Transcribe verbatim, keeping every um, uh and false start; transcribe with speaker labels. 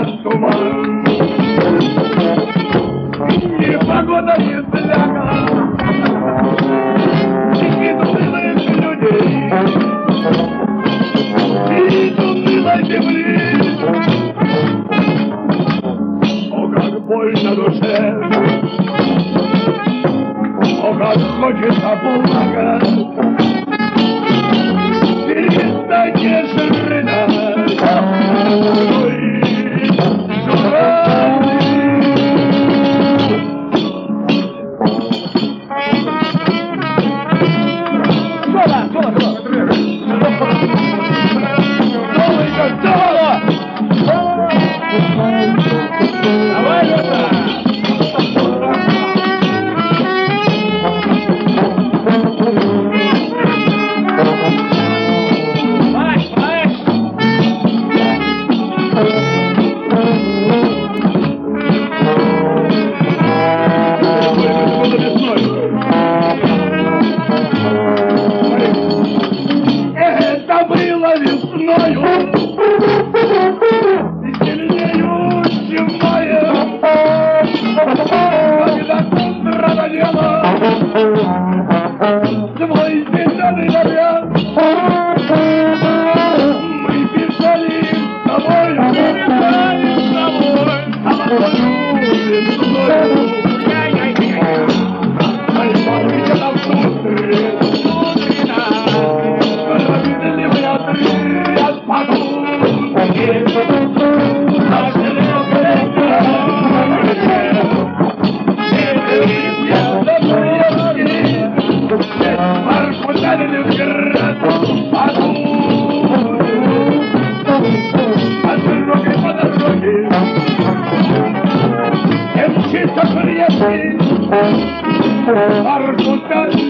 Speaker 1: под туман. И погода не зляга, и думает людей, и думает земли. О, как больно душе, о, как хочется помогать. Перестанешь рыдать, ой, журавли. Соло, соло, соло. Соло, соло. Давай, Лёша. Это было весною, и сильнею, чем мая, когда утро надела свой зеленый наряд. Мы бежали с тобой, бежали с тобой, а потом весною. Ай, мамочка, там внутри, внутри нас, провидели мы отрыв, я спаду. Наши любви, марш ударили в град, спаду. По дороге, по дороге, мчится крепкий, марш ударили.